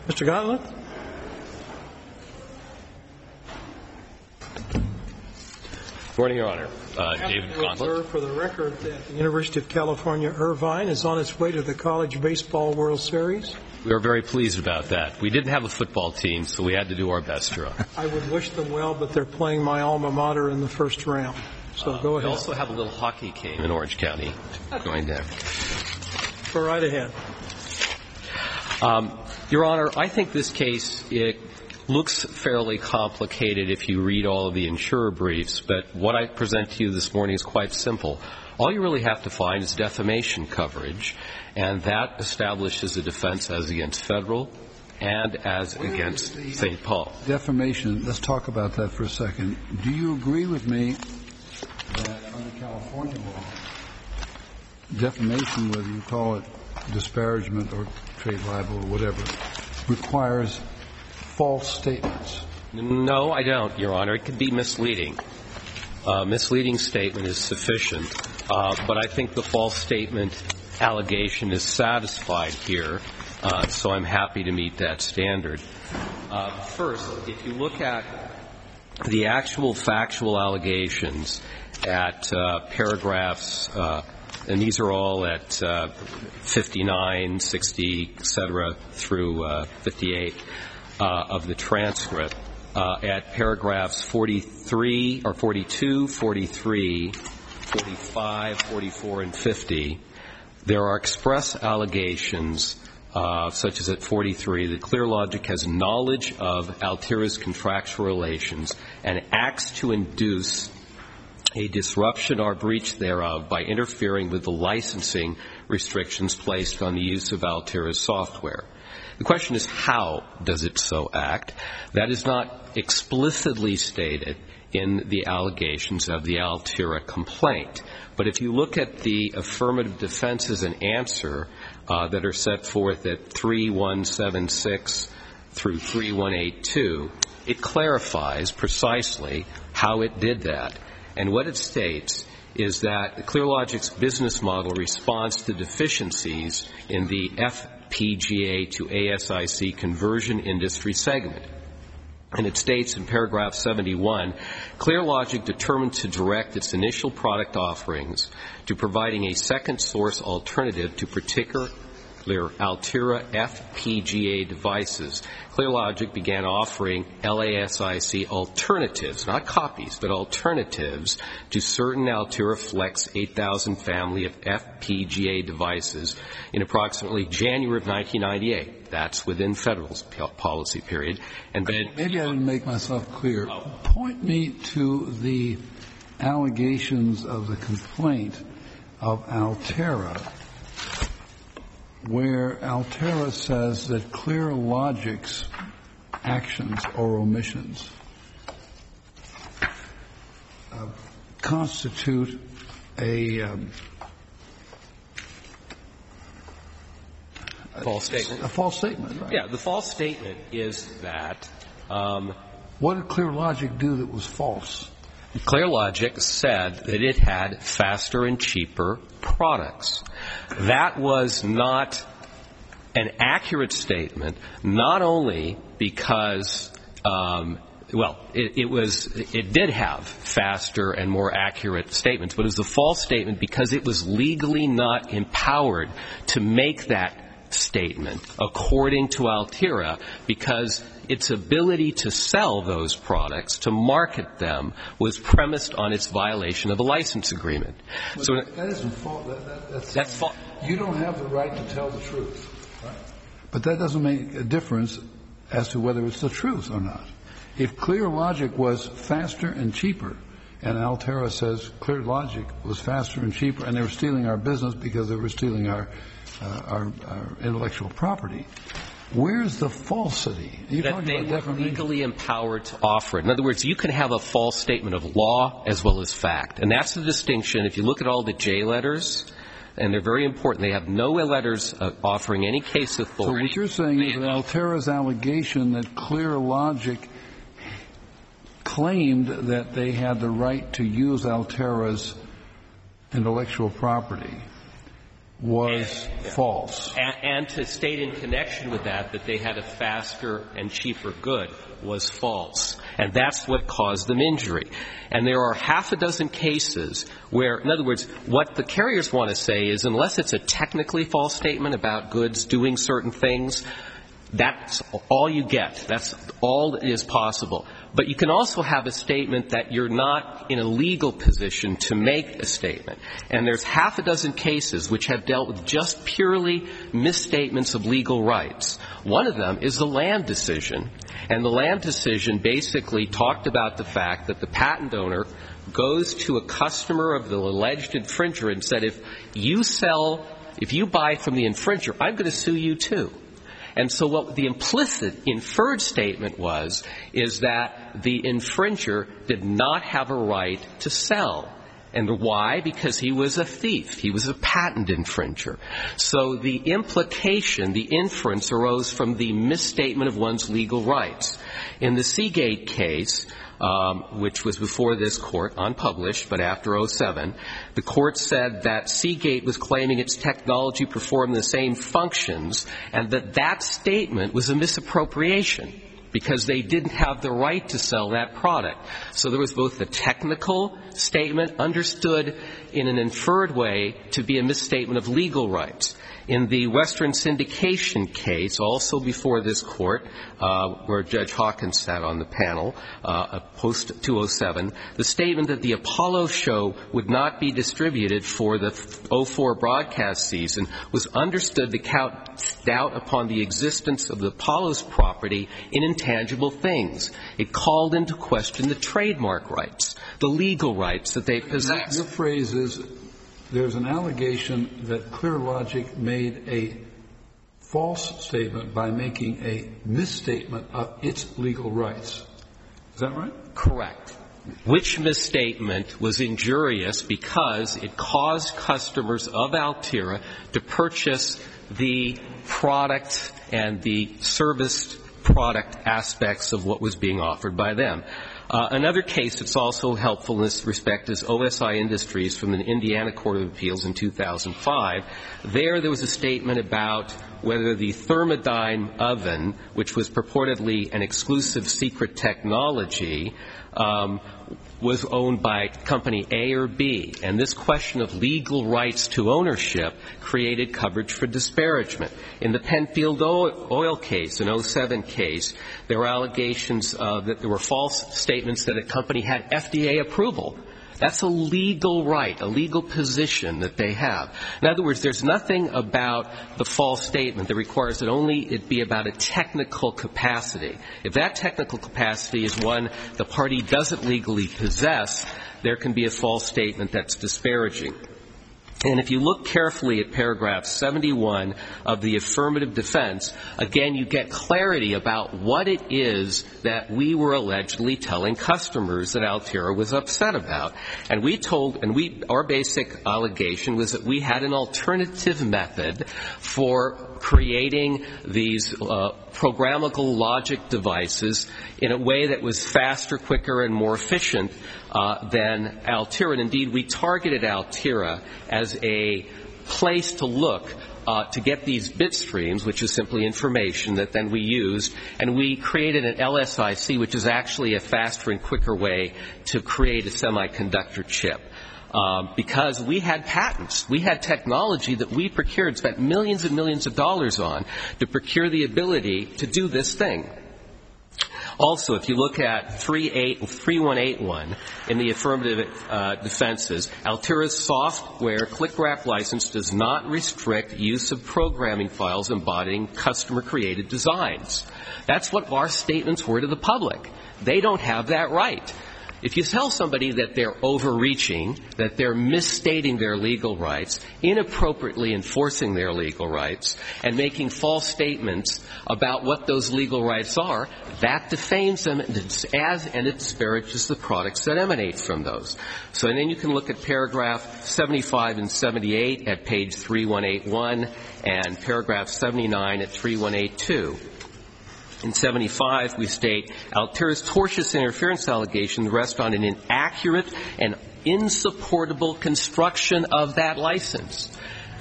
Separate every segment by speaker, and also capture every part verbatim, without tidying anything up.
Speaker 1: Mister Gauntlett?
Speaker 2: Good morning, Your Honor. Uh, David Gauntlett.
Speaker 1: For the record, that the University of California, Irvine is on its way to the College Baseball World Series.
Speaker 2: We are very pleased about that. We didn't have a football team, so we had to do our best, Your Honor.
Speaker 1: I would wish them well, but they're playing my alma mater in the first round. So
Speaker 2: uh,
Speaker 1: go ahead.
Speaker 2: We also have a little hockey game in Orange County going there.
Speaker 1: Go right ahead.
Speaker 2: Um, Your Honor, I think this case, it looks fairly complicated if you read all of the insurer briefs, but what I present to you this morning is quite simple. All you really have to find is defamation coverage, and that establishes a defense as against federal and as Where against Saint Paul.
Speaker 3: Defamation, let's talk about that for a second. Do you agree with me that under California law, defamation, whether you call it disparagement or trade libel or whatever, requires false statements?
Speaker 2: No, I don't, Your Honor. It could be misleading. Uh, misleading statement is sufficient, uh, but I think the false statement allegation is satisfied here, uh, so I'm happy to meet that standard. Uh, first, if you look at the actual factual allegations at uh, paragraphs, uh, and these are all at uh, fifty-nine, sixty, et cetera, through uh, fifty-eight, Uh, of the transcript, uh, at paragraphs forty-three or forty-two, forty-three, forty-five, forty-four, and fifty, there are express allegations, uh, such as at forty-three, that ClearLogic has knowledge of Altera's contractual relations and acts to induce a disruption or breach thereof by interfering with the licensing restrictions placed on the use of Altera's software. The question is, how does it so act? That is not explicitly stated in the allegations of the Altera complaint. But if you look at the affirmative defenses and answer uh, that are set forth at three one seven six through three one eight two, it clarifies precisely how it did that. And what it states is that ClearLogic's business model responds to deficiencies in the F P G A to A S I C conversion industry segment. And it states in paragraph seventy-one, ClearLogic determined to direct its initial product offerings to providing a second source alternative to particular Altera F P G A devices. ClearLogic began offering L A S I C alternatives, not copies, but alternatives to certain Altera Flex eight thousand family of F P G A devices in approximately January of nineteen ninety-eight. That's within Federal's policy period. And then,
Speaker 3: maybe I didn't make myself clear. Oh. Point me to the allegations of the complaint of Altera, where Altera says that ClearLogic's actions or omissions uh, constitute a, um,
Speaker 2: a false statement.
Speaker 3: A false statement, right?
Speaker 2: Yeah, the false statement is that. Um,
Speaker 3: what did ClearLogic do that was false?
Speaker 2: ClearLogic said that it had faster and cheaper products. That was not an accurate statement, not only because, um, well, it, it was, it did have faster and more accurate statements, but it was a false statement because it was legally not empowered to make that statement according to Altera, because its ability to sell those products, to market them, was premised on its violation of a license agreement.
Speaker 3: But
Speaker 2: so
Speaker 3: that isn't false. That, that, that's
Speaker 2: that's false.
Speaker 3: You don't have the right to tell the truth, right? But that doesn't make a difference as to whether it's the truth or not. If ClearLogic was faster and cheaper, and Altera says ClearLogic was faster and cheaper, and they were stealing our business because they were stealing our uh, our, our intellectual property, where's the falsity? You're
Speaker 2: that they were legally empowered to offer it. In other words, you can have a false statement of law as well as fact. And that's the distinction. If you look at all the J letters, and they're very important, they have no letters uh, offering any case authority.
Speaker 3: So what you're saying is that Altera's allegation that ClearLogic claimed that they had the right to use Altera's intellectual property was
Speaker 2: and,
Speaker 3: false.
Speaker 2: And, and to state in connection with that that they had a faster and cheaper good was false. And that's what caused them injury. And there are half a dozen cases where, in other words, what the carriers want to say is unless it's a technically false statement about goods doing certain things, that's all you get. That's all that is possible. But you can also have a statement that you're not in a legal position to make a statement. And there's half a dozen cases which have dealt with just purely misstatements of legal rights. One of them is the Land decision. And the Land decision basically talked about the fact that the patent owner goes to a customer of the alleged infringer and said, if you sell, if you buy from the infringer, I'm going to sue you too. And so what the implicit, inferred statement was is that the infringer did not have a right to sell. And why? Because he was a thief. He was a patent infringer. So the implication, the inference arose from the misstatement of one's legal rights. In the Seagate case, um, which was before this court, unpublished, but after oh seven, the court said that Seagate was claiming its technology performed the same functions and that that statement was a misappropriation because they didn't have the right to sell that product. So there was both the technical statement understood in an inferred way to be a misstatement of legal rights. In the Western Syndication case, also before this court, uh, where Judge Hawkins sat on the panel, uh, post two oh seven, the statement that the Apollo show would not be distributed for the oh four broadcast season was understood to count doubt upon the existence of the Apollo's property in intangible things. It called into question the trademark rights, the legal rights that they possess.
Speaker 3: Your phrase is, there's an allegation that ClearLogic made a false statement by making a misstatement of its legal rights. Is that right?
Speaker 2: Correct. Which misstatement was injurious because it caused customers of Altera to purchase the product and the serviced product aspects of what was being offered by them. Uh, another case that's also helpful in this respect is O S I Industries from the Indiana Court of Appeals in two thousand five. There, there was a statement about whether the Thermodyne oven, which was purportedly an exclusive secret technology, um, was owned by company A or B. And this question of legal rights to ownership created coverage for disparagement. In the Penfield Oil case, an oh seven case, there were allegations uh, that there were false statements that a company had F D A approval. That's a legal right, a legal position that they have. In other words, there's nothing about the false statement that requires that only it be about a technical capacity. If that technical capacity is one the party doesn't legally possess, there can be a false statement that's disparaging. And if you look carefully at paragraph seventy-one of the affirmative defense, again, you get clarity about what it is that we were allegedly telling customers that Altera was upset about. And we told, and we, our basic allegation was that we had an alternative method for creating these uh, programmable logic devices in a way that was faster, quicker, and more efficient uh, than Altera. And indeed, we targeted Altera as a place to look uh, to get these bit streams, which is simply information that then we used, and we created an L S I C, which is actually a faster and quicker way to create a semiconductor chip. Um, because we had patents. We had technology that we procured, spent millions and millions of dollars on to procure the ability to do this thing. Also, if you look at three one eight one in the affirmative uh, defenses, Altera's software click-wrap license does not restrict use of programming files embodying customer-created designs. That's what our statements were to the public. They don't have that right. If you tell somebody that they're overreaching, that they're misstating their legal rights, inappropriately enforcing their legal rights, and making false statements about what those legal rights are, that defames them as and it disparages the products that emanate from those. So and then you can look at paragraph seventy-five and seventy-eight at page three one eight one and paragraph seventy-nine at three one eight two. In seventy-five, we state, Altera's tortious interference allegations rest on an inaccurate and insupportable construction of that license.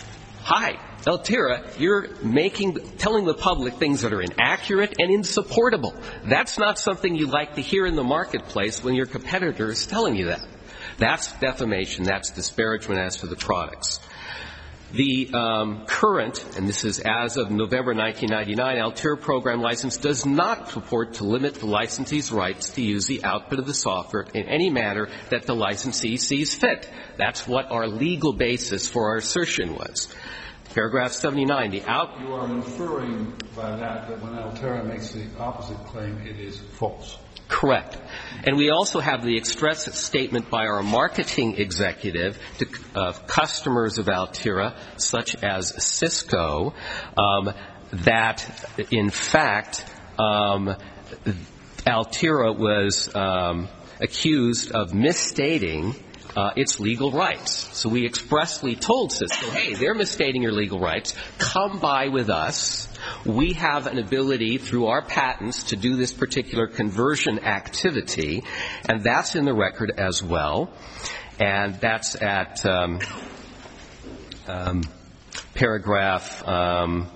Speaker 2: hi, Altera, you're making, telling the public things that are inaccurate and insupportable. That's not something you like to hear in the marketplace when your competitor is telling you that. That's defamation. That's disparagement as to the products. The um, current, and this is as of November nineteen ninety-nine, Altera program license does not purport to limit the licensee's rights to use the output of the software in any manner that the licensee sees fit. That's what our legal basis for our assertion was. Paragraph seventy-nine, the out...
Speaker 3: You are inferring by that that when Altera makes the opposite claim, it is false.
Speaker 2: Correct. And we also have the express statement by our marketing executive to uh, customers of Altera, such as Cisco, um, that, in fact, um, Altera was um, accused of misstating Uh, its legal rights. So we expressly told Cisco, hey, they're misstating your legal rights. Come by with us. We have an ability through our patents to do this particular conversion activity, and that's in the record as well. And that's at um, um, paragraph um,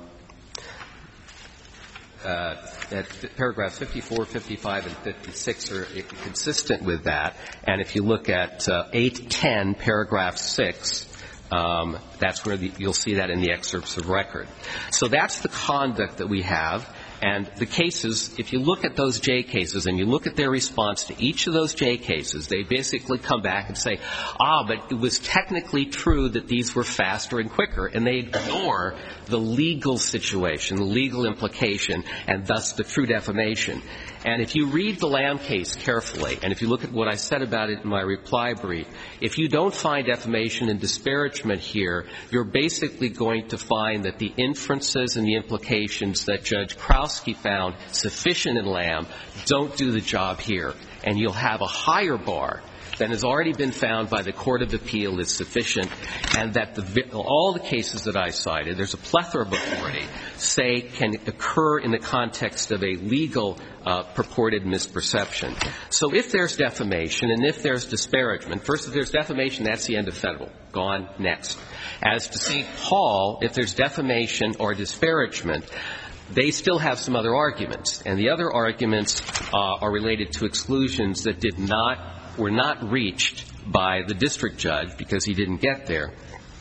Speaker 2: uh, at paragraphs fifty-four, fifty-five, and fifty-six are consistent with that. And if you look at uh, eight ten, paragraph six, um, that's where the, you'll see that in the excerpts of record. So that's the conduct that we have. And the cases, if you look at those J cases and you look at their response to each of those J cases, they basically come back and say, ah, but it was technically true that these were faster and quicker, and they ignore the legal situation, the legal implication, and thus the true defamation. And if you read the Lamb case carefully, and if you look at what I said about it in my reply brief, if you don't find defamation and disparagement here, you're basically going to find that the inferences and the implications that Judge Krauske found sufficient in Lamb don't do the job here. And you'll have a higher bar than has already been found by the Court of Appeal is sufficient, and that the, all the cases that I cited, there's a plethora of authority, say can occur in the context of a legal uh, purported misperception. So if there's defamation and if there's disparagement, first, if there's defamation, that's the end of federal. Gone. Next. As to Saint Paul, if there's defamation or disparagement, they still have some other arguments. And the other arguments uh, are related to exclusions that did not were not reached by the district judge because he didn't get there.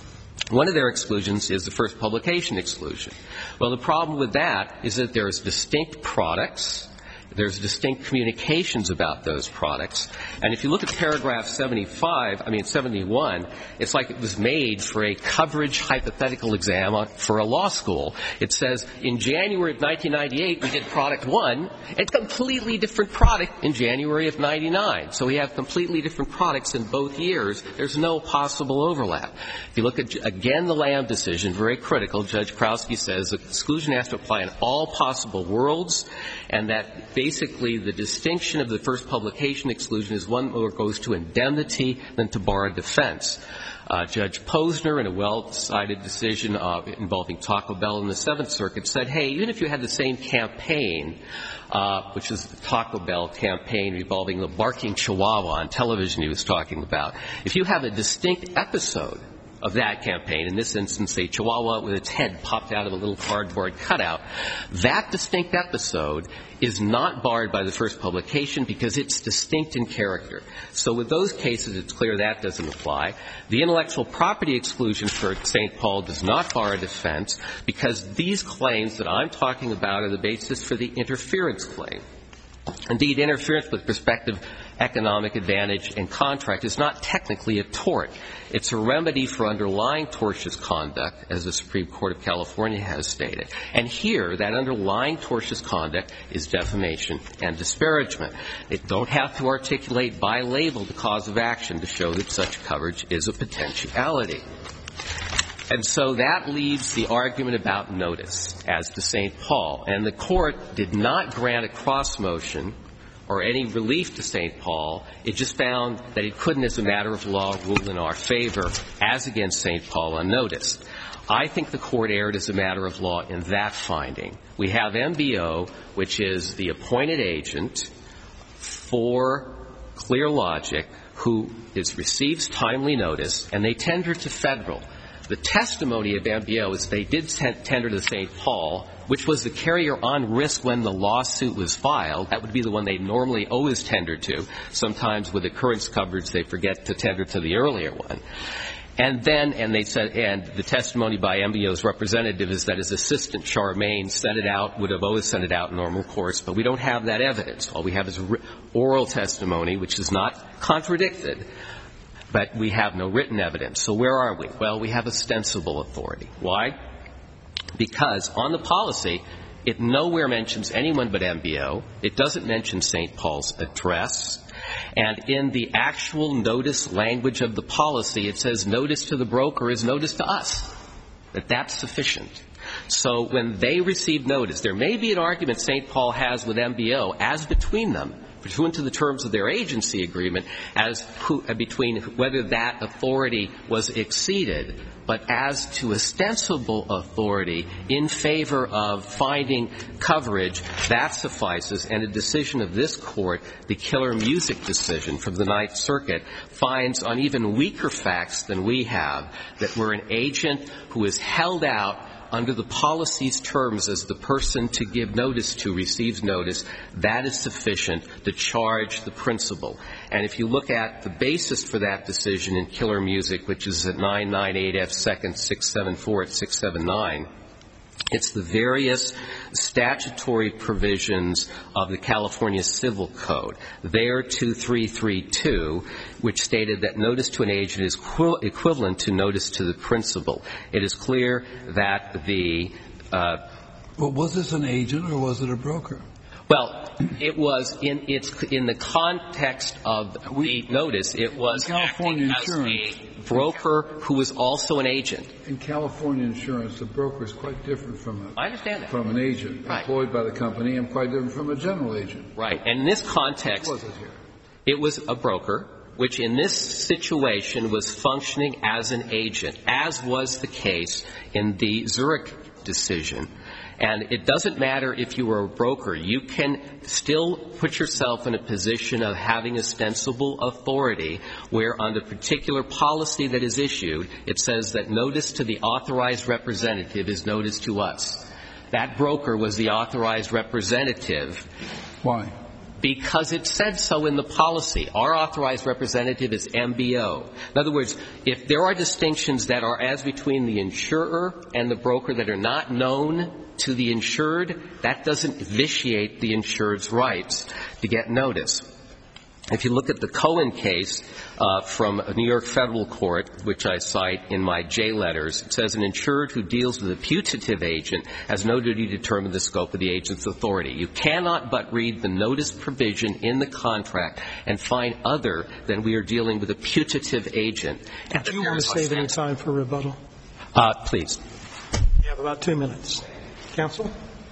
Speaker 2: One of their exclusions is the first publication exclusion. Well, the problem with that is that there's distinct products, there's distinct communications about those products, and if you look at paragraph seventy-five, I mean seventy-one, it's like it was made for a coverage hypothetical exam for a law school. It says, in January of nineteen ninety-eight, we did product one, a completely different product in January of ninety-nine. So we have completely different products in both years. There's no possible overlap. If you look at, again, the Lamb decision, very critical, Judge Krauske says the exclusion has to apply in all possible worlds, and that basically the distinction of the first publication exclusion is one that goes to indemnity than to bar a defense. Uh, Judge Posner, in a well-decided decision uh, involving Taco Bell in the Seventh Circuit, said, hey, even if you had the same campaign, uh, which is the Taco Bell campaign involving the barking chihuahua on television he was talking about, if you have a distinct episode of that campaign, in this instance a chihuahua with its head popped out of a little cardboard cutout, that distinct episode is not barred by the first publication because it's distinct in character. So with those cases, it's clear that doesn't apply. The intellectual property exclusion for Saint Paul does not bar a defense because these claims that I'm talking about are the basis for the interference claim. Indeed, interference with prospective economic advantage and contract is not technically a tort. It's a remedy for underlying tortious conduct, as the Supreme Court of California has stated. And here, that underlying tortious conduct is defamation and disparagement. They don't have to articulate by label the cause of action to show that such coverage is a potentiality. And so that leaves the argument about notice as to Saint Paul. And the Court did not grant a cross motion or any relief to Saint Paul. It just found that it couldn't, as a matter of law, rule in our favor as against Saint Paul on notice. I think the Court erred as a matter of law in that finding. We have M B O, which is the appointed agent for Clear Logic, who is, receives timely notice, and they tender to Federal. The testimony of M B O is they did tender to Saint Paul, which was the carrier on risk when the lawsuit was filed. That would be the one they normally always tender to. Sometimes with occurrence coverage, they forget to tender to the earlier one. And then, and they said, and the testimony by M B O's representative is that his assistant, Charmaine, sent it out, would have always sent it out in normal course, but we don't have that evidence. All we have is oral testimony, which is not contradicted, but we have no written evidence. So where are we? Well, we have ostensible authority. Why? Because on the policy, it nowhere mentions anyone but M B O. It doesn't mention Saint Paul's address. And in the actual notice language of the policy, it says notice to the broker is notice to us, that that's sufficient. So when they receive notice, there may be an argument Saint Paul has with M B O as between them, pursuant to the terms of their agency agreement, as who, between whether that authority was exceeded. But as to ostensible authority in favor of finding coverage, that suffices. And a decision of this Court, the Killer Music decision from the Ninth Circuit, finds on even weaker facts than we have that we're an agent who is held out under the policy's terms as the person to give notice to receives notice. That is sufficient to charge the principal. And if you look at the basis for that decision in Killer Music, which is at nine ninety-eight F second six seventy-four at six seventy-nine, it's the various statutory provisions of the California Civil Code. There, two three three two, which stated that notice to an agent is equi- equivalent to notice to the principal. It is clear that the uh,
Speaker 3: well, was this an agent or was it a broker?
Speaker 2: Well, it was in its in the context of the notice. It was
Speaker 3: California
Speaker 2: acting
Speaker 3: insurance.
Speaker 2: as a broker who was also an agent.
Speaker 3: In California insurance, the broker is quite different from a,
Speaker 2: I understand that.
Speaker 3: from an agent
Speaker 2: Right.
Speaker 3: employed by the company, and quite different from a general agent.
Speaker 2: Right. And in this context,
Speaker 3: What was it here?
Speaker 2: it was a broker, which in this situation was functioning as an agent, as was the case in the Zurich decision. And it doesn't matter if you were a broker. You can still put yourself in a position of having ostensible authority where on the particular policy that is issued, it says that notice to the authorized representative is notice to us. That broker was the authorized representative.
Speaker 3: Why?
Speaker 2: Because it said so in the policy. Our authorized representative is M B O. In other words, if there are distinctions that are as between the insurer and the broker that are not known to the insured, that doesn't vitiate the insured's rights to get notice. If you look at the Cohen case uh, from a New York federal court, which I cite in my J letters, it says an insured who deals with a putative agent has no duty to determine the scope of the agent's authority. You cannot but read the notice provision in the contract and find other than we are dealing with a putative agent.
Speaker 1: Do you want to save any time for rebuttal?
Speaker 2: Uh, please.
Speaker 1: You have about two minutes. Counsel?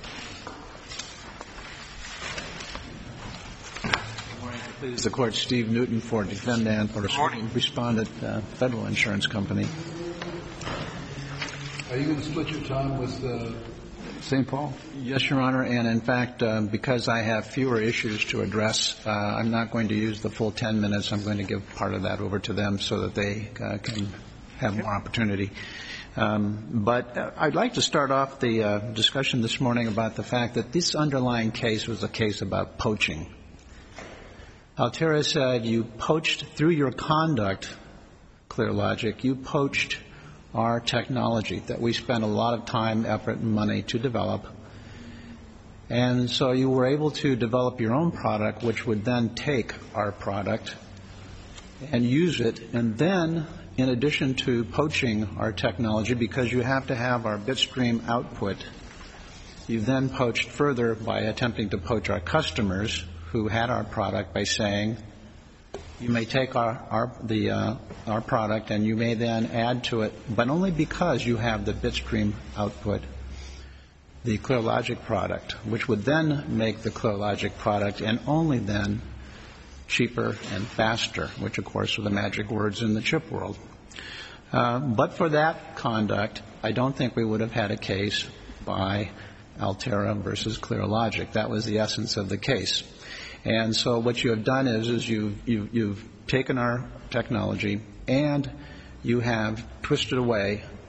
Speaker 4: Please, the Court, Steve Newton for defendant or respondent, uh, Federal Insurance Company.
Speaker 3: Are you going to split your time with uh, Saint Paul?
Speaker 4: Yes, Your Honor, and in fact, uh, because I have fewer issues to address, uh, I'm not going to use the full ten minutes. I'm going to give part of that over to them so that they uh, can have more opportunity. Um, but uh, I'd like to start off the uh, discussion this morning about the fact that this underlying case was a case about poaching. Altera said you poached through your conduct, ClearLogic, you poached our technology that we spent a lot of time, effort, and money to develop. And so you were able to develop your own product, which would then take our product and use it. And then, in addition to poaching our technology, because you have to have our bitstream output, you then poached further by attempting to poach our customers who had our product by saying, you may take our our the uh, our product and you may then add to it, but only because you have the bitstream output, the ClearLogic product, which would then make the ClearLogic product and only then cheaper and faster, which of course are the magic words in the chip world. Uh, but for that conduct, I don't think we would have had a case by Altera versus ClearLogic. That was the essence of the case. And so what you have done is, is you've, you've, you've taken our technology and you have twisted away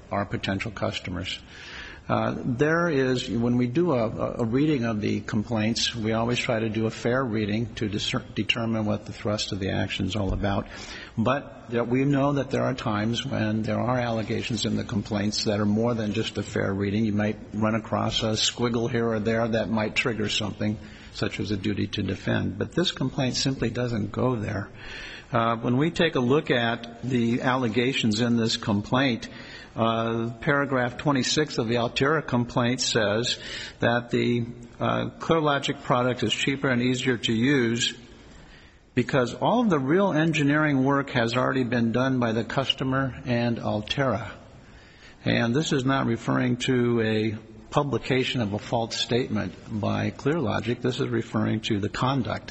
Speaker 4: our potential customers. Uh, there is, when we do a, a reading of the complaints, we always try to do a fair reading to discer- determine what the thrust of the action is all about. But that we know that there are times when there are allegations in the complaints that are more than just a fair reading. You might run across a squiggle here or there that might trigger something, such as a duty to defend. But this complaint simply doesn't go there. Uh, when we take a look at the allegations in this complaint, Uh, paragraph twenty-six of the Altera complaint says that the uh, ClearLogic product is cheaper and easier to use because all of the real engineering work has already been done by the customer and Altera. And this is not referring to a publication of a false statement by ClearLogic. This is referring to the conduct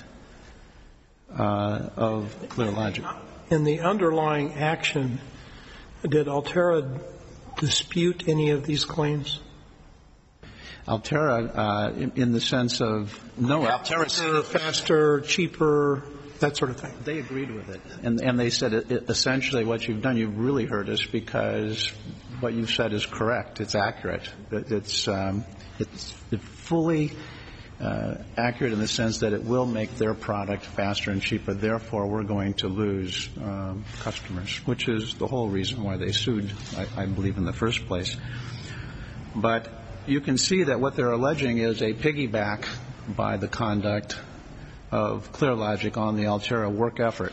Speaker 4: uh, of ClearLogic.
Speaker 1: In the underlying action, did Altera dispute any of these claims?
Speaker 4: Altera, uh, in, in the sense of no, Altera
Speaker 1: said faster, cheaper, that sort of thing.
Speaker 4: They agreed with it, and and they said it, it, essentially what you've done, you've really hurt us because what you've said is correct. It's accurate. It, it's um, it's fully uh, accurate in the sense that it will make their product faster and cheaper. Therefore, we're going to lose um, customers, which is the whole reason why they sued, I, I believe, in the first place. But you can see that what they're alleging is a piggyback by the conduct of ClearLogic on the Altera work effort.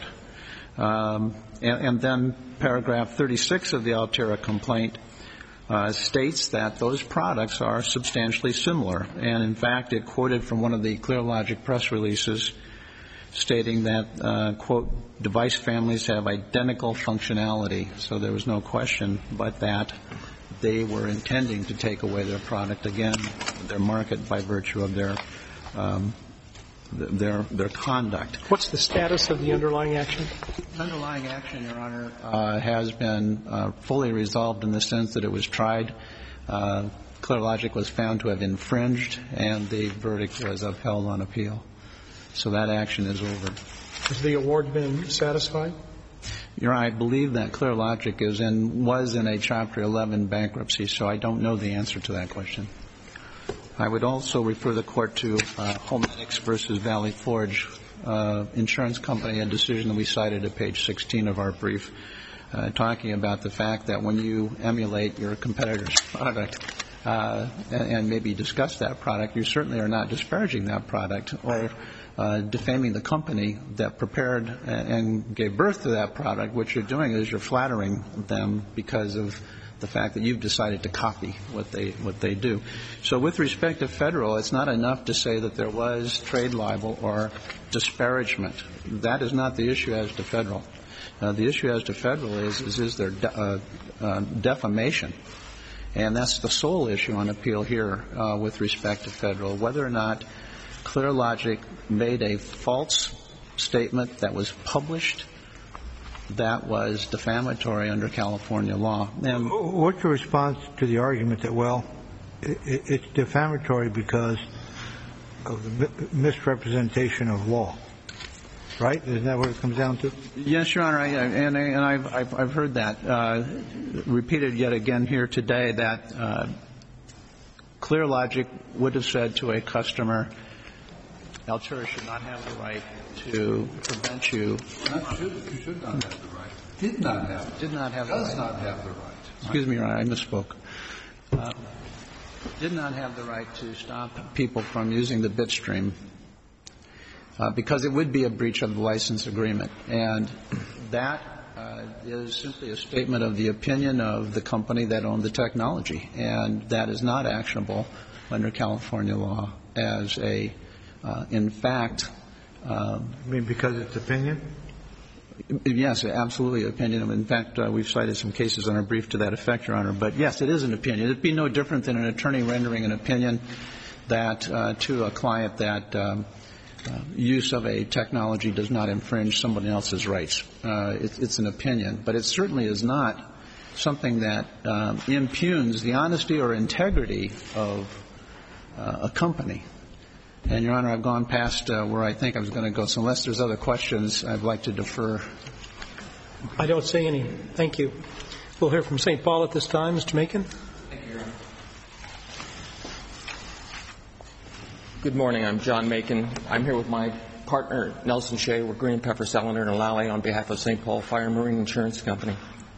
Speaker 4: Um, and, and then paragraph thirty-six of the Altera complaint uh, states that those products are substantially similar. And, in fact, it quoted from one of the ClearLogic press releases stating that, uh, quote, device families have identical functionality. So there was no question but that they were intending to take away their product, again, their market by virtue of their um, their their conduct.
Speaker 1: What's the status of the underlying action?
Speaker 4: The underlying action, Your Honor, uh, has been uh, fully resolved in the sense that it was tried. Uh, ClearLogic was found to have infringed, and the verdict was upheld on appeal. So that action is over.
Speaker 1: Has the award been satisfied?
Speaker 4: Your Honor, I believe that ClearLogic is in, was in a Chapter eleven bankruptcy, so I don't know the answer to that question. I would also refer the Court to uh, Homedics versus Valley Forge uh, Insurance Company, a decision that we cited at page sixteen of our brief, uh, talking about the fact that when you emulate your competitor's product uh, and, and maybe discuss that product, you certainly are not disparaging that product or uh, defaming the company that prepared and gave birth to that product. What you're doing is you're flattering them because of the fact that you've decided to copy what they what they do. So with respect to Federal, it's not enough to say that there was trade libel or disparagement. That is not the issue as to Federal. Uh, the issue as to Federal is, is, is there de- uh, uh, defamation. And that's the sole issue on appeal here uh, with respect to Federal, whether or not ClearLogic made a false statement that was published that was defamatory under California law. And
Speaker 5: what's your response to the argument that, well, it, it's defamatory because of the misrepresentation of law, right? Isn't that what it comes down to?
Speaker 4: Yes, Your Honor, I, and, and I've, I've, I've heard that uh, repeated yet again here today, that uh, ClearLogic would have said to a customer, Altera should not have the right to prevent you.
Speaker 3: Not should, you should not have the right. Did not have.
Speaker 4: Did not have
Speaker 3: does
Speaker 4: the right.
Speaker 3: not have the right.
Speaker 4: Excuse me, Your Honor, I misspoke. Uh, did not have the right to stop people from using the bitstream uh, because it would be a breach of the license agreement. And that uh, is simply a statement of the opinion of the company that owned the technology. And that is not actionable under California law as a, uh, in fact, Um,
Speaker 5: I mean, because it's opinion?
Speaker 4: Yes, absolutely opinion. In fact, uh, we've cited some cases in our brief to that effect, Your Honor. But, yes, it is an opinion. It would be no different than an attorney rendering an opinion that uh, to a client that um, uh, use of a technology does not infringe somebody else's rights. Uh, it, it's an opinion. But it certainly is not something that um, impugns the honesty or integrity of uh, a company. And, Your Honor, I've gone past uh, where I think I was going to go. So unless there's other questions, I'd like to defer.
Speaker 1: I don't see any. Thank you. We'll hear from Saint Paul at this time. Mister Macon.
Speaker 6: Thank you, Your Honor. Good morning. I'm John Macon. I'm here with my partner, Nelson Shea. We're Green Pepper, Salinger, and Lally on behalf of Saint Paul Fire and Marine Insurance Company.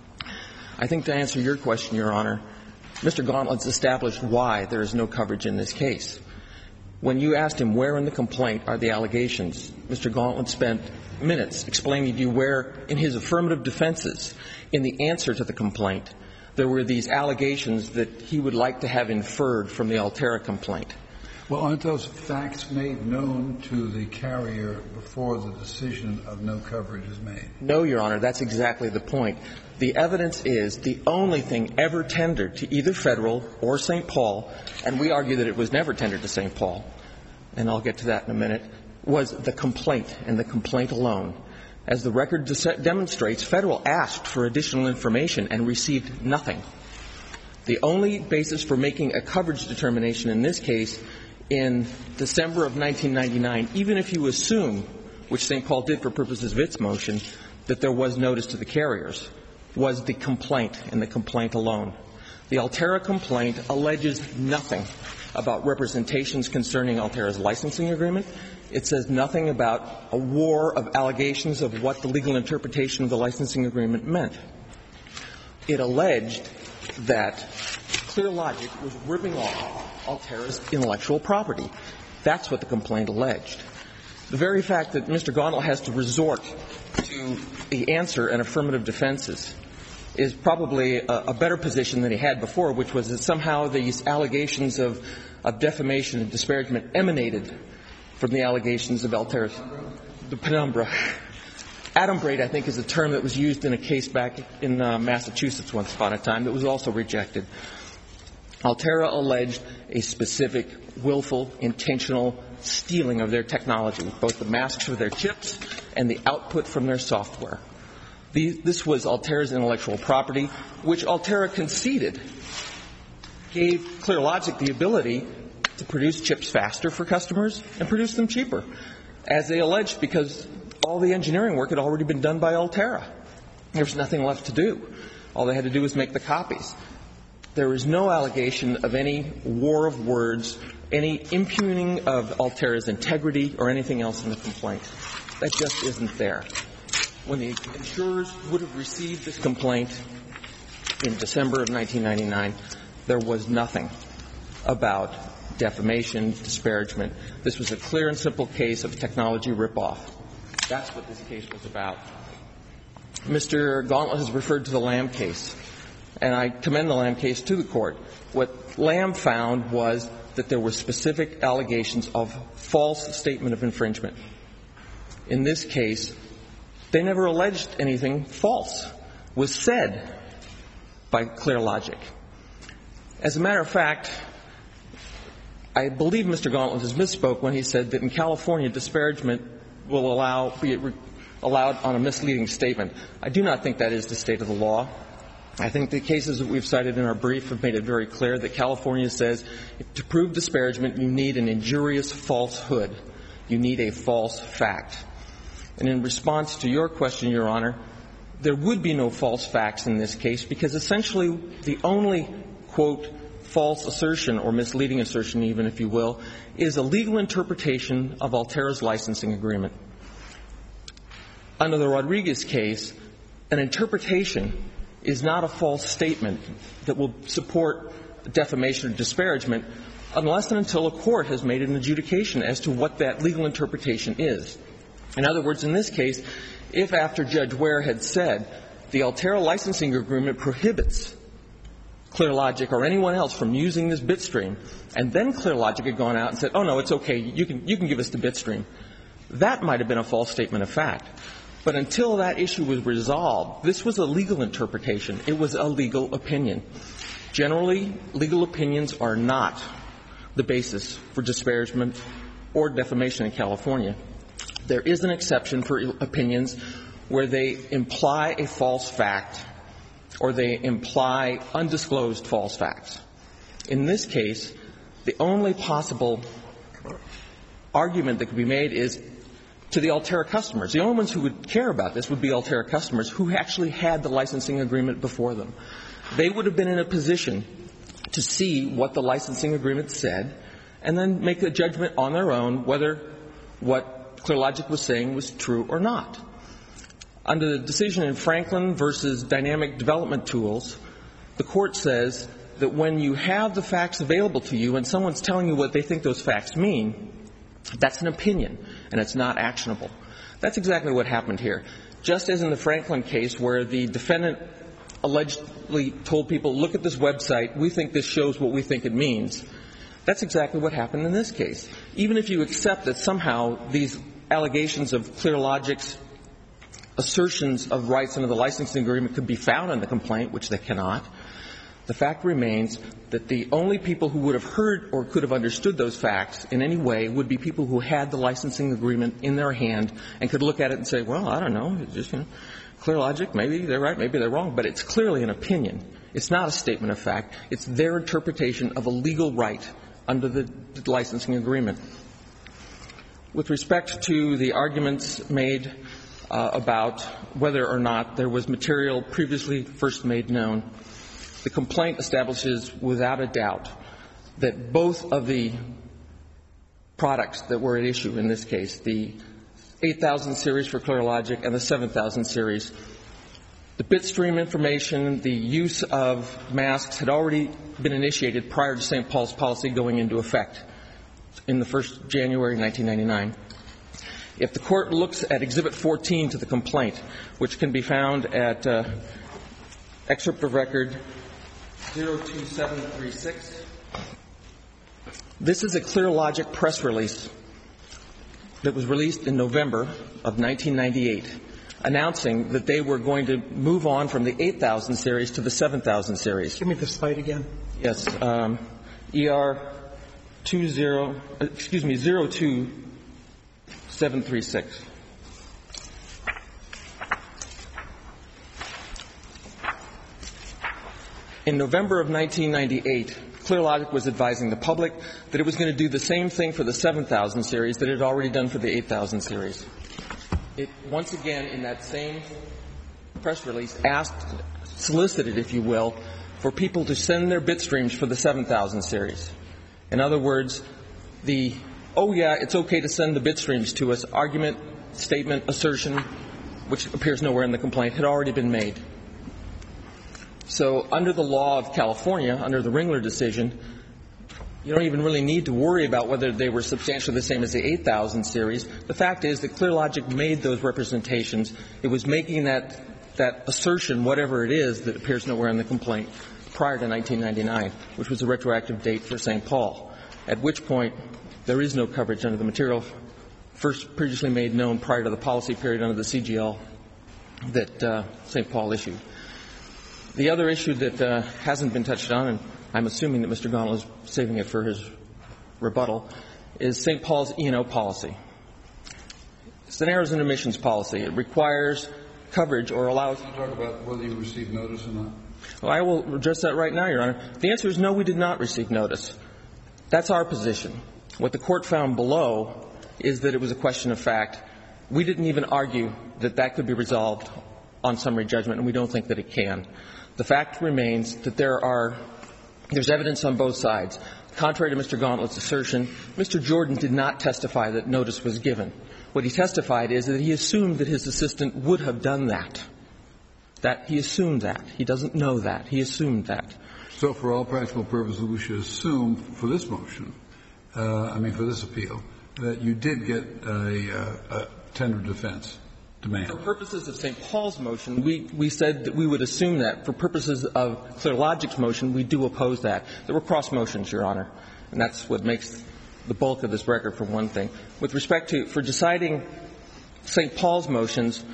Speaker 6: I think to answer your question, Your Honor, Mister Gauntlet's established why there is no coverage in this case. When you asked him where in the complaint are the allegations, Mister Gauntlet spent minutes explaining to you where, in his affirmative defenses, in the answer to the complaint, there were these allegations that he would like to have inferred from the Altera complaint.
Speaker 3: Well, aren't those facts made known to the carrier before the decision of no coverage is made?
Speaker 6: No, Your Honor. That's exactly the point. The evidence is the only thing ever tendered to either Federal or Saint Paul, and we argue that it was never tendered to Saint Paul, and I'll get to that in a minute, was the complaint and the complaint alone. As the record de- demonstrates, Federal asked for additional information and received nothing. The only basis for making a coverage determination in this case in December of nineteen ninety-nine, even if you assume, which Saint Paul did for purposes of its motion, that there was notice to the carriers, was the complaint and the complaint alone. The Altera complaint alleges nothing about representations concerning Altera's licensing agreement. It says nothing about a war of allegations of what the legal interpretation of the licensing agreement meant. It alleged that ClearLogic was ripping off Altera's intellectual property. That's what the complaint alleged. The very fact that Mister Gauntlet has to resort to the answer and affirmative defenses is probably a, a better position than he had before, which was that somehow these allegations of, of defamation and disparagement emanated from the allegations of Altera's, the penumbra. Adumbrate, I think, is a term that was used in a case back in uh, Massachusetts once upon a time that was also rejected. Altera alleged a specific, willful, intentional stealing of their technology, both the masks for their chips and the output from their software. These, this was Altera's intellectual property, which Altera conceded gave ClearLogic the ability to produce chips faster for customers and produce them cheaper, as they alleged, because all the engineering work had already been done by Altera. There was nothing left to do. All they had to do was make the copies. There is no allegation of any war of words, any impugning of Altera's integrity or anything else in the complaint. That just isn't there. When the insurers would have received this complaint in December of nineteen ninety-nine, there was nothing about defamation, disparagement. This was a clear and simple case of technology ripoff. That's what this case was about. Mister Gauntlet has referred to the Lamb case, and I commend the Lamb case to the Court. What Lamb found was that there were specific allegations of false statement of infringement. In this case, they never alleged anything false was said by ClearLogic. As a matter of fact, I believe Mister Gauntlet has misspoke when he said that in California disparagement will allow be re- allowed on a misleading statement. I do not think that is the state of the law. I think the cases that we've cited in our brief have made it very clear that California says to prove disparagement, you need an injurious falsehood. You need a false fact. And in response to your question, Your Honor, there would be no false facts in this case because essentially the only, quote, false assertion or misleading assertion, even if you will, is a legal interpretation of Altera's licensing agreement. Under the Rodriguez case, an interpretation is not a false statement that will support defamation or disparagement unless and until a court has made an adjudication as to what that legal interpretation is. In other words, in this case, if after Judge Ware had said the Altera licensing agreement prohibits ClearLogic or anyone else from using this bitstream, and then ClearLogic had gone out and said, oh, no, it's okay, you can, you can give us the bitstream, that might have been a false statement of fact. But until that issue was resolved, this was a legal interpretation. It was a legal opinion. Generally, legal opinions are not the basis for disparagement or defamation in California. There is an exception for opinions where they imply a false fact or they imply undisclosed false facts. In this case, the only possible argument that could be made is to the Altera customers. The only ones who would care about this would be Altera customers who actually had the licensing agreement before them. They would have been in a position to see what the licensing agreement said and then make a judgment on their own whether what ClearLogic was saying was true or not. Under the decision in Franklin versus Dynamic Development Tools, the Court says that when you have the facts available to you and someone's telling you what they think those facts mean, that's an opinion, and it's not actionable. That's exactly what happened here. Just as in the Franklin case where the defendant allegedly told people, look at this website, we think this shows what we think it means, that's exactly what happened in this case. Even if you accept that somehow these allegations of ClearLogic's assertions of rights under the licensing agreement could be found in the complaint, which they cannot, the fact remains that the only people who would have heard or could have understood those facts in any way would be people who had the licensing agreement in their hand and could look at it and say, well, I don't know, it's just, you know, ClearLogic, maybe they're right, maybe they're wrong, but it's clearly an opinion. It's not a statement of fact. It's their interpretation of a legal right under the licensing agreement. With respect to the arguments made uh, about whether or not there was material previously first made known, the complaint establishes without a doubt that both of the products that were at issue in this case, the eight thousand series for ClearLogic and the seven thousand series, the bitstream information, the use of masks had already been initiated prior to Saint Paul's policy going into effect in the first of January nineteen ninety-nine. If the Court looks at Exhibit fourteen to the complaint, which can be found at uh, excerpt of record zero two seven three six, this is a ClearLogic press release that was released in November of nineteen ninety-eight, announcing that they were going to move on from the eight thousand series to the seven thousand series.
Speaker 1: Give me the slide again.
Speaker 6: Yes. Um, E R two zero, excuse me, zero two seven three six. In November of nineteen ninety-eight, ClearLogic was advising the public that it was going to do the same thing for the seven thousand series that it had already done for the eight thousand series. It, once again, in that same press release, asked, solicited, if you will, for people to send their bit streams for the seven thousand series. In other words, the, oh yeah, it's okay to send the bit streams to us, argument, statement, assertion, which appears nowhere in the complaint, had already been made. So under the law of California, under the Ringler decision, you don't even really need to worry about whether they were substantially the same as the eight thousand series. The fact is that ClearLogic made those representations. It was making that, that assertion, whatever it is, that appears nowhere in the complaint, prior to nineteen ninety-nine, which was a retroactive date for Saint Paul, at which point there is no coverage under the material first previously made known prior to the policy period under the C G L that uh, Saint Paul issued. The other issue that uh, hasn't been touched on, and I'm assuming that Mister Gonal is saving it for his rebuttal, is Saint Paul's E and O policy. It's an errors and omissions policy. It requires coverage or allows...
Speaker 3: Can you talk about whether you received notice or not?
Speaker 6: Well, I will address that right now, Your Honor. The answer is no, we did not receive notice. That's our position. What the Court found below is that it was a question of fact. We didn't even argue that that could be resolved on summary judgment, and we don't think that it can. The fact remains that there are there's evidence on both sides. Contrary to Mister Gauntlet's assertion, Mister Jordan did not testify that notice was given. What he testified is that he assumed that his assistant would have done that. That he assumed that. He doesn't know that. He assumed that.
Speaker 3: So for all practical purposes, we should assume for this motion, uh, I mean for this appeal, that you did get a, a, a tender defense demand.
Speaker 6: For purposes of Saint Paul's motion, we, we said that we would assume that. For purposes of ClearLogic's motion, we do oppose that. There were cross motions, Your Honor, and that's what makes the bulk of this record, for one thing. With respect to, for deciding Saint Paul's motions,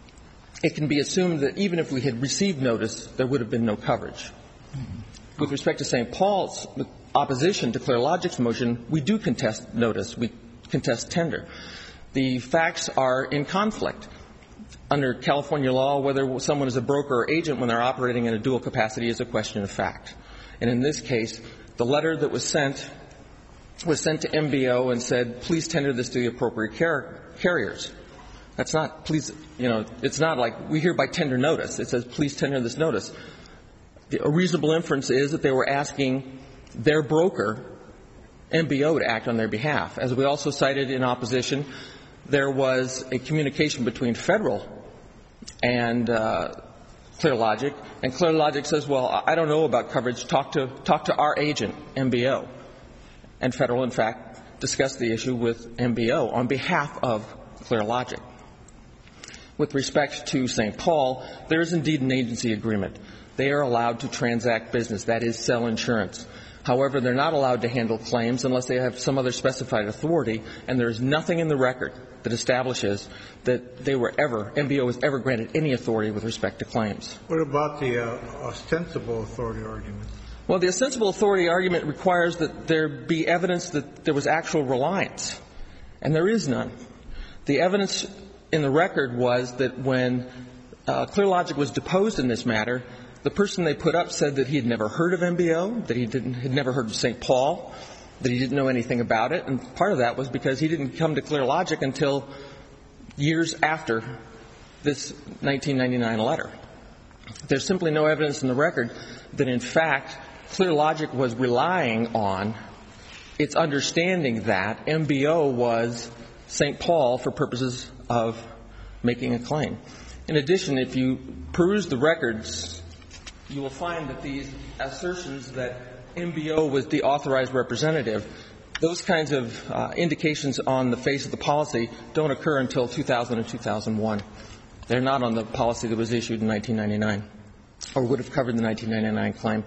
Speaker 6: it can be assumed that even if we had received notice, there would have been no coverage. Mm-hmm. With respect to Saint Paul's opposition to ClearLogic's motion, we do contest notice. We contest tender. The facts are in conflict. Under California law, whether someone is a broker or agent when they're operating in a dual capacity is a question of fact. And in this case, the letter that was sent was sent to M B O and said, please tender this to the appropriate car- carriers. That's not, please, you know, it's not like we hereby tender notice. It says, please tender this notice. The, a reasonable inference is that they were asking their broker, M B O, to act on their behalf. As we also cited in opposition, there was a communication between Federal and uh, ClearLogic, and ClearLogic says, well, I don't know about coverage. Talk to, talk to our agent, M B O. And Federal, in fact, discussed the issue with M B O on behalf of ClearLogic. With respect to Saint Paul, there is indeed an agency agreement. They are allowed to transact business, that is, sell insurance. However, they're not allowed to handle claims unless they have some other specified authority, and there is nothing in the record that establishes that they were ever, M B O was ever granted any authority with respect to claims.
Speaker 5: What about the uh, ostensible authority argument?
Speaker 6: Well, the ostensible authority argument requires that there be evidence that there was actual reliance, and there is none. The evidence in the record was that when uh, ClearLogic was deposed in this matter, the person they put up said that he had never heard of M B O, that he didn't, had never heard of Saint Paul, that he didn't know anything about it, and part of that was because he didn't come to ClearLogic until years after this nineteen ninety-nine letter. There's simply no evidence in the record that, in fact, ClearLogic was relying on its understanding that M B O was Saint Paul for purposes of making a claim. In addition, if you peruse the records, you will find that these assertions that M B O was the authorized representative, those kinds of uh, indications on the face of the policy don't occur until two thousand and two thousand one. They're not on the policy that was issued in nineteen ninety-nine or would have covered the nineteen ninety-nine claim.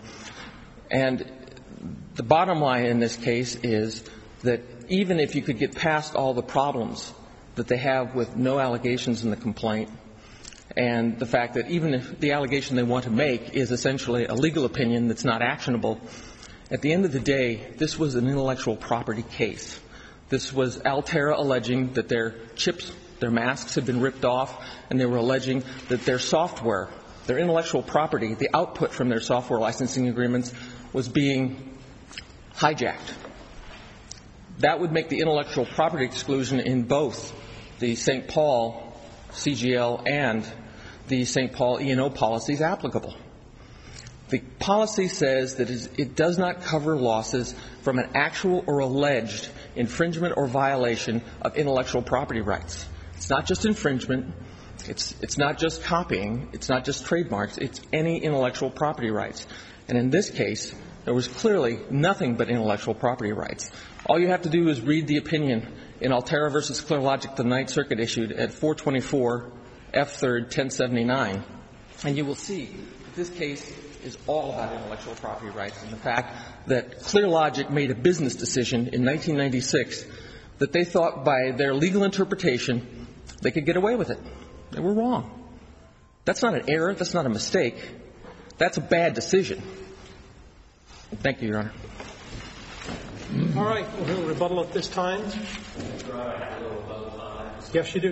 Speaker 6: And the bottom line in this case is that even if you could get past all the problems that they have with no allegations in the complaint, and the fact that even if the allegation they want to make is essentially a legal opinion that's not actionable, at the end of the day, this was an intellectual property case. This was Altera alleging that their chips, their masks had been ripped off, and they were alleging that their software, their intellectual property, the output from their software licensing agreements, was being hijacked. That would make the intellectual property exclusion in both the Saint Paul C G L and the Saint Paul E and O policies applicable. The policy says that it does not cover losses from an actual or alleged infringement or violation of intellectual property rights. It's not just infringement. It's, it's not just copying. It's not just trademarks. It's any intellectual property rights. And in this case, there was clearly nothing but intellectual property rights. All you have to do is read the opinion in Altera versus ClearLogic the Ninth Circuit issued at four twenty-four F third ten seventy-nine, and you will see that this case is all about intellectual property rights and the fact that ClearLogic made a business decision in nineteen ninety-six that they thought by their legal interpretation they could get away with it. They were wrong. That's not an error. That's not a mistake. That's a bad decision. Thank you, Your Honor.
Speaker 1: All right. We'll hear a rebuttal at this time. Yes, you do.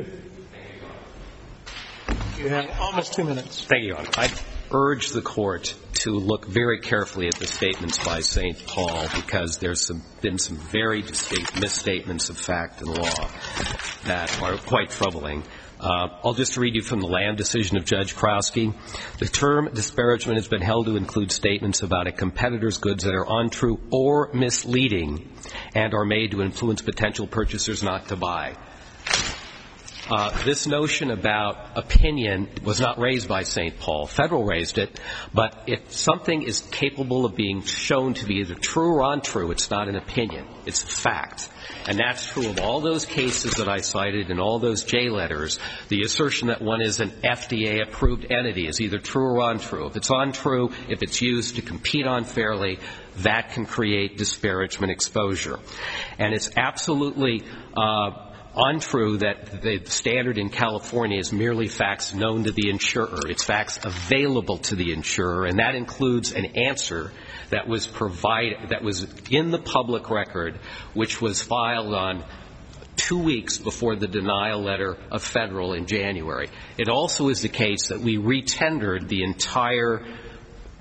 Speaker 1: You have almost two minutes.
Speaker 2: Thank you, Your Honor. I urge the Court to look very carefully at the statements by Saint Paul, because there's some, been some very distinct misstatements of fact and law that are quite troubling. Uh, I'll just read you from the Land decision of Judge Krauske. The term disparagement has been held to include statements about a competitor's goods that are untrue or misleading and are made to influence potential purchasers not to buy. Uh, this notion about opinion was not raised by Saint Paul. Federal raised it, but if something is capable of being shown to be either true or untrue, it's not an opinion. It's a fact. And that's true of all those cases that I cited and all those J letters. The assertion that one is an F D A-approved entity is either true or untrue. If it's untrue, if it's used to compete unfairly, that can create disparagement exposure. And it's absolutely uh untrue that the standard in California is merely facts known to the insurer. It's facts available to the insurer, and that includes an answer that was provided, that was in the public record, which was filed on two weeks before the denial letter of Federal in January. It also is the case that we retendered the entire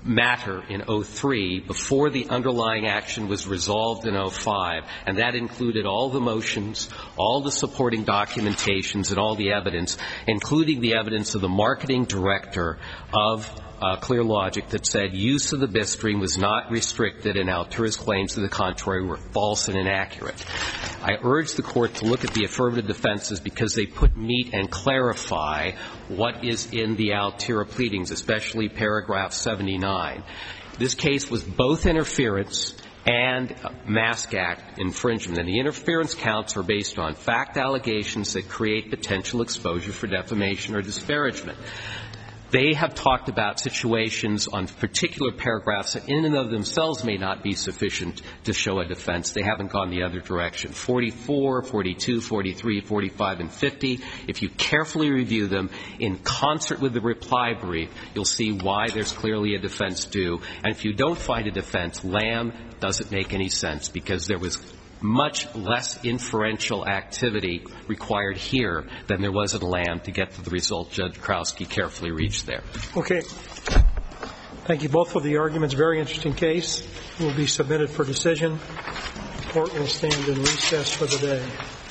Speaker 2: matter in oh three before the underlying action was resolved in oh five, and that included all the motions, all the supporting documentations, and all the evidence, including the evidence of the marketing director of uh, ClearLogic that said use of the Bitstream was not restricted and Altera's claims to the contrary were false and inaccurate. I urge the Court to look at the affirmative defenses because they put meat and clarify what is in the Altera pleadings, especially paragraph seventy-nine. This case was both interference and Mask Act infringement. And the interference counts are based on fact allegations that create potential exposure for defamation or disparagement. They have talked about situations on particular paragraphs that in and of themselves may not be sufficient to show a defense. They haven't gone the other direction. forty-four, forty-two, forty-three, forty-five, and fifty, if you carefully review them in concert with the reply brief, you'll see why there's clearly a defense due. And if you don't find a defense, Lamb doesn't make any sense because there was much less inferential activity required here than there was in Lamb to get to the result Judge Krauske carefully reached there.
Speaker 1: Okay. Thank you both for the arguments. Very interesting case. Will be submitted for decision. The Court will stand in recess for the day.